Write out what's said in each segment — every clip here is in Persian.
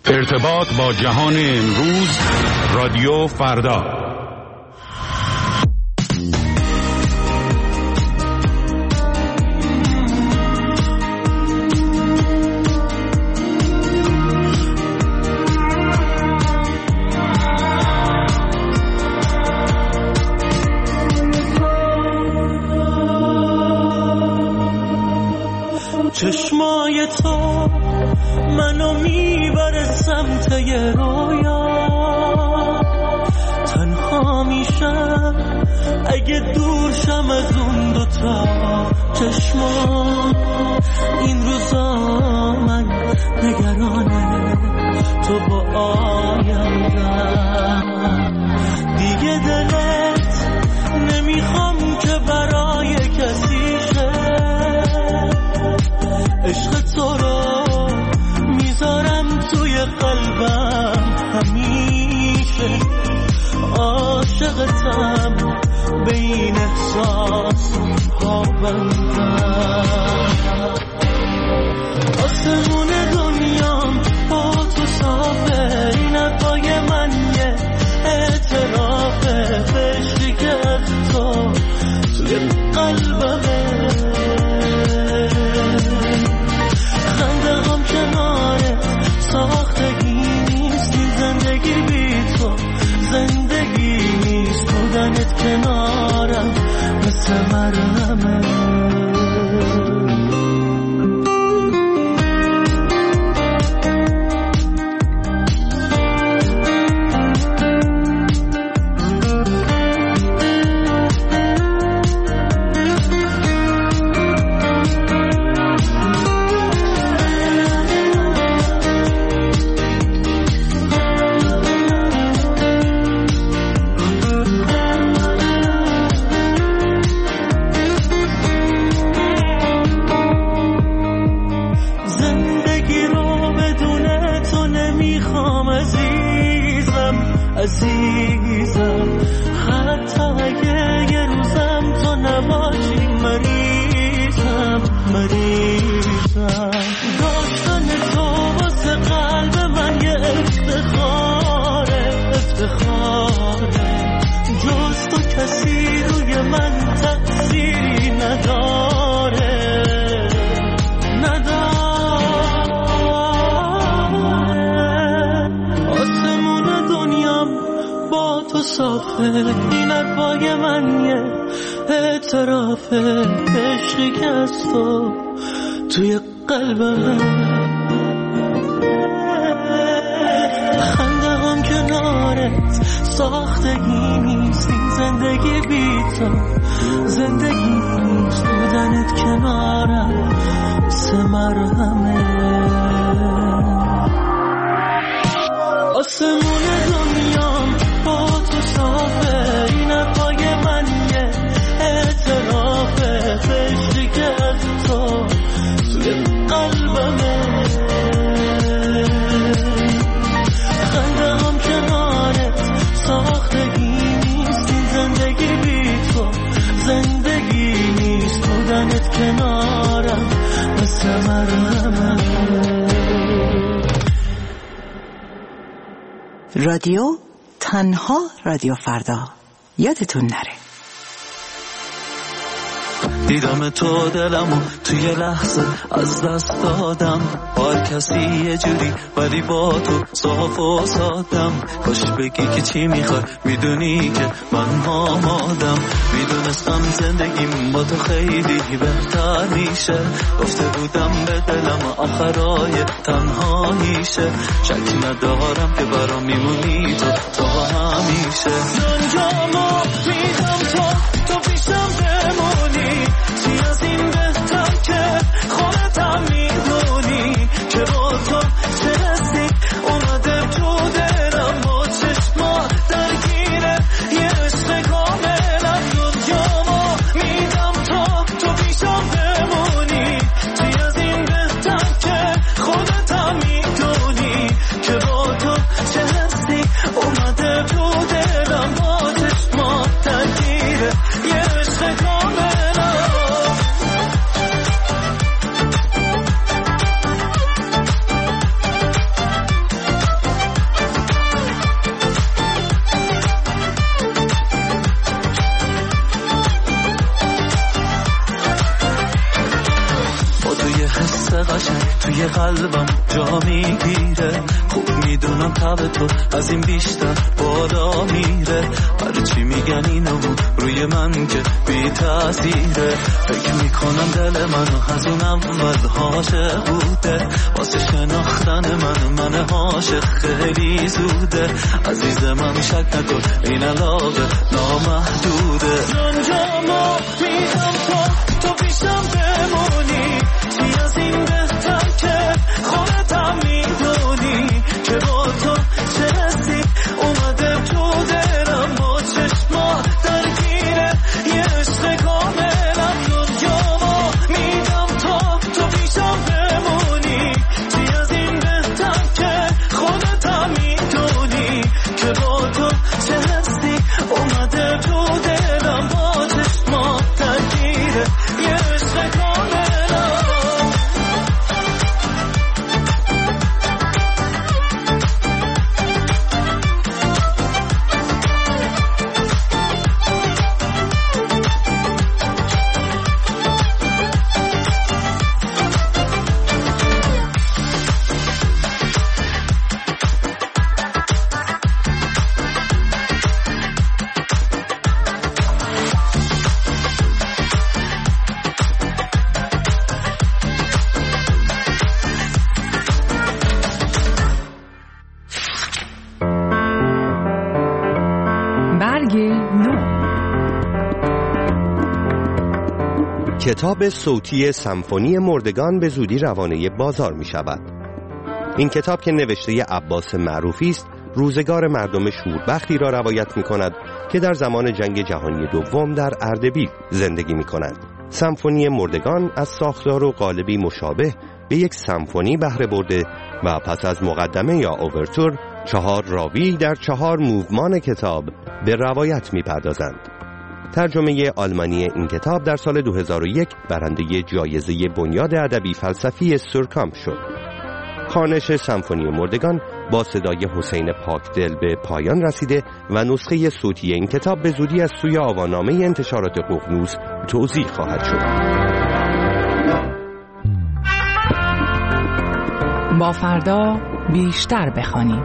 ارتباط با جهان امروز، رادیو فردا. چشمای تو منو میبره سمت یه رویا، تنها میشم اگه دور شم از اون دوتا چشما. این روزا من نگرانه تو با آیندم، دیگه دلت نمیخوام که برای کسی شه. عشق تو رو میذارم توی قلبم همیشه، عاشقتم به این احساس ها بندم. آسمون دنیام با تو صافه، این حرفای من یه اعترافه، بشتی که از تو توی قلبمه. خنده‌ام کنارت ساختگی نیست، این زندگی بی تو زندگی نیست، بودنت کنارم مثل مرهمه. عزیزم حتی اگه یه روزم تو نباشی، مریضم داشتن تو واسه قلب من یه افتخاره. جز تو کسی روی من تأثیری نداره. آسمون دنیام با تو صافه، این حرفای من یه اعترافه، عشقی که از تو توی قلبمه. خنده‌ام کنارت ساختگی نیست، این زندگی بی تو زندگی نیست، بودنت کنارم مثل مرهمه. آسمون دنیام با تو صافه، این حرفای من یه اعترافه، بشتی که از تو توی قلبمه. خنده‌ام کنارت ساختگی نیست، این زندگی بی تو زندگی نیست، بودنت کنارم مثل مرهمه. رادیو تنها رادیو فردا، یادتون نره. دیدم تو دلمو توی لحظه از دست دادم، با کسی یه جوری ولی با تو صاف و سادم. کاش بگی که چی میخوای، میدونی که من آمادم. میدونستم زندگیم با تو خیلی بهتر میشه، گفته بودم به دلم آخرای تنهاییشه. شک ندارم که برام میمونی تو همیشه. دنیامو میدم تو پیشم بمونی، چی از این بهتر که خودتم میدونی که با تو چرسی اومده تو دلم، با چشما درگیره یه عشق کاملم. دنیامو میدم تو پیشم بمونی، چی از این بهتر که خودتم میدونی که با تو چرسی اومده تو دلم، با چشما درگیره یه عشق کاملم. قلبم جا میگیره. خوب میدونم تب تو از این بیشتر بالا میره. هرچی میگن اینو روی من که بی تاثیره. فکر میکنم دل منو از اون اول عاشق بوده. واسه شناختن من عاشق خیلی زوده. عزیز من شک نکن این علاقه نامحدوده. جانجامو میدم تو پیشم بمونی. چی از این بهتر که خودتم میدونی که با تو چه حسی اومده تو دلم. با چشما درگیره یه عشق کاملم. دنیامو میدم تو پیشم بمونی. چی از این بهتر که خودتم میدونی که با تو چه حسی اومده تو دلم. با چشما درگیره یه عشق کاملم. کتاب صوتی سمفونی مردگان به زودی روانه بازار می شود. این کتاب که نوشته عباس معروفی است، روزگار مردم شوربختی را روایت می کند که در زمان جنگ جهانی دوم در اردبیل زندگی می کنند. سمفونی مردگان از ساختار و قالبی مشابه به یک سمفونی بهره برده و پس از مقدمه یا اوورتور 4 راوی در 4 موومان کتاب به روایت می پردازند. ترجمه آلمانی این کتاب در سال 2001 برنده جایزه بنیاد ادبی فلسفی سورکامپ شد. خوانش سمفونی مردگان با صدای حسین پاکدل به پایان رسیده و نسخه صوتی این کتاب به زودی از سوی آوانامه انتشارات ققنوس توزیع خواهد شد. با فردا بیشتر بخوانیم.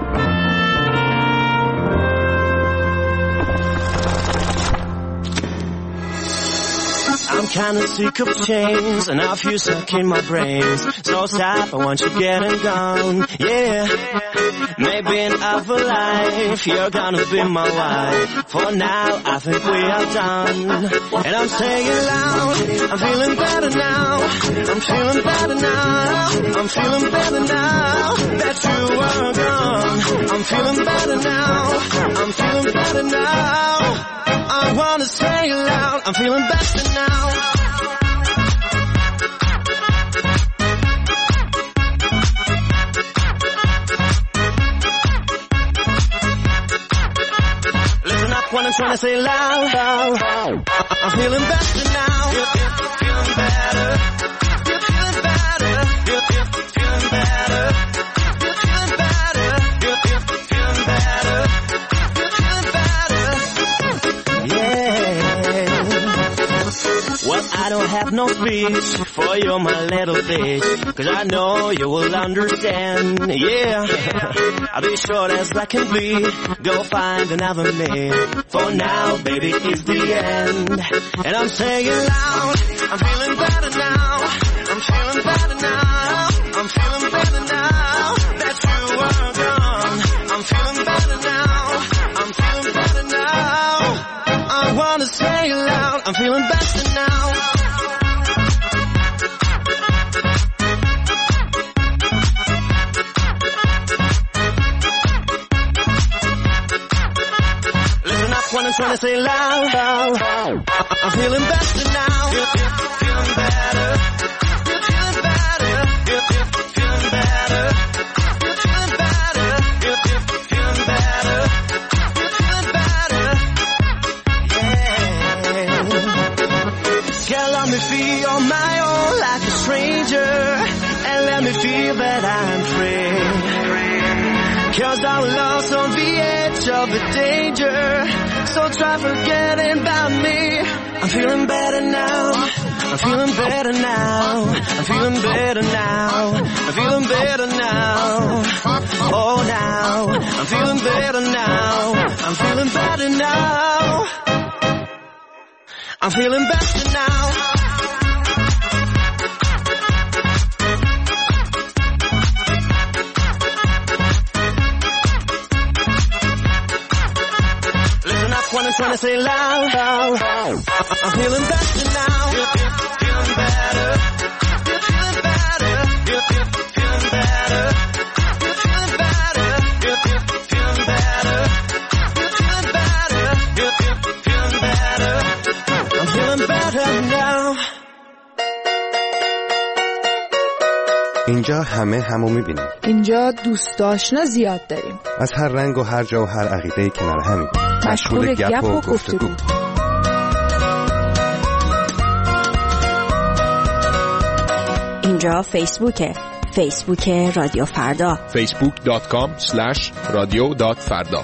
I'm kinda sick of chains and I feel stuck in my brains. So sad, I want you getting gone, yeah. Maybe in other life you're gonna be my wife. For now, I think we are done. And I'm saying loud, I'm feeling better now. I'm feeling better now. I'm feeling better now that you are gone. I'm feeling better now. I'm feeling better now. I wanna say it loud, I'm feeling better now. Listen up when I'm trying to say it loud, I'm feeling better now. Feeling better. Feeling better. Feeling better. Feeling better. Feeling better. Well, I don't have no speech for you, my little bitch, 'cause I know you will understand, yeah. I'll be short as I can be, go find another man. For now, baby, it's the end. And I'm saying loud, I'm feeling better now. I'm feeling better now. I'm feeling better now that you are gone. I'm feeling better now. I'm feeling better now. I wanna say it loud, I'm feeling better now. Listen up when I'm trying to say it loud. I'm feeling better now. Feeling better. Feeling better. Feeling better. Feeling better. Feeling better. Feeling better. Girl, let me feel on my own like a stranger, and let me feel that I'm free. 'Cause I'm lost on the edge of the danger, so try forgetting about me. I'm feeling better now. I'm feeling better now. I'm feeling better now. I'm feeling better now. Oh, now I'm feeling better now. I'm feeling better now. I'm feeling better now. Listen up when I'm trying to say loud, loud, loud. I'm feeling better now. Feeling better. Feeling better. Feeling better. Feeling better. Feeling better. Feeling better. Feeling better. I'm feeling better now. اینجا همو میبینیم. اینجا دوست آشنا زیاد داریم. از هر رنگ و هر جا و هر عقیده کنار همیم. مشغول گپ و گفتگو. اینجا فیسبوک رادیو فردا. facebook.com/radio.farda.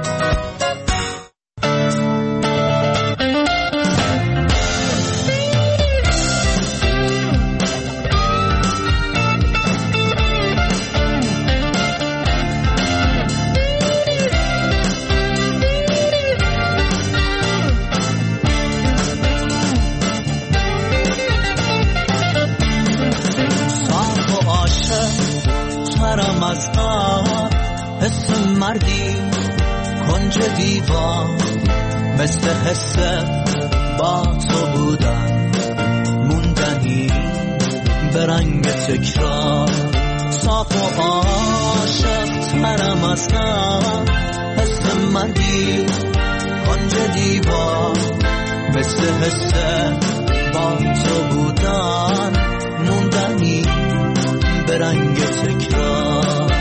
حس مردی کنج دیوان مثل حس با تو بودن موندنی به رنگ تکرار صاف و عاشق ترم از غم حس مردی کنج دیوان مثل حس با تو بودن موندنی به رنگ تکرار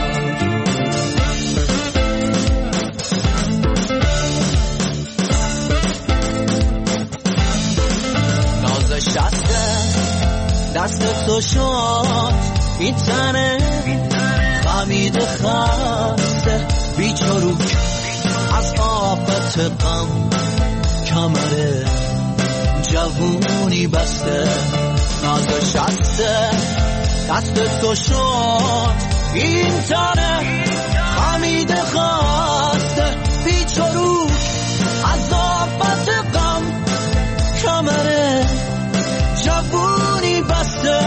دست تو شد این تنه خمید خسته بیچروک از آفت غم کمره جوونی بسته ناز شسته دست تو شد این تنه خمید خسته بیچروک از آفت غم کمره جوونی بسته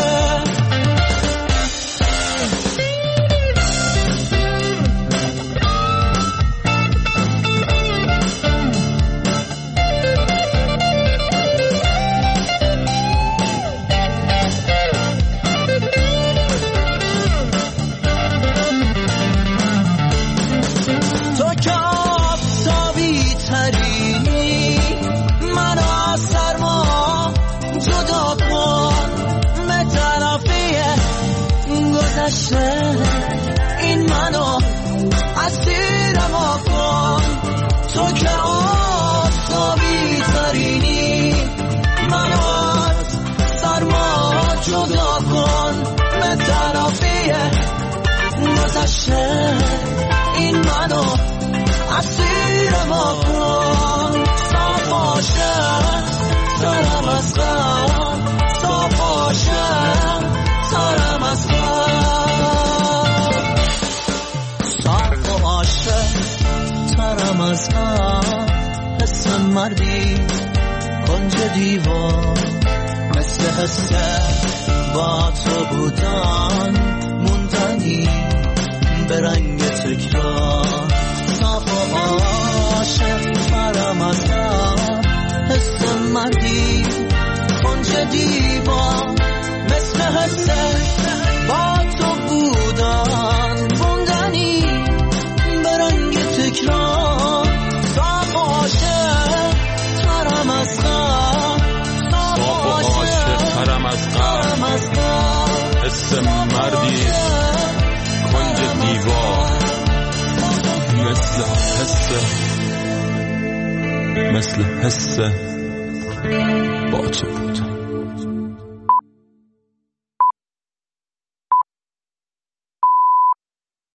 تو که آفتابی تری من از سرما جدا کن به طرفی گذشته این منو اسیرم کن تو که آفتابی ترینی منو از سرما جدا کن به طرفی گذشته این منو اسیرم کن صاف عاشق سرم از غم صاف عاشق سرم از غم صاف و عاشق سرم از غم حس مردی کنج دیوار مثل حس با تو بودن موندنی به رنگ تکرار صاف و عاشق سرم از غم حس مردی کنج دیوان مثل حس با تو بودن موندنی به رنگ تکرار صاف و عاشق ترم از غم صاف و عاشق ترم از غم حس مردی کنج دیوان مثل حس با تو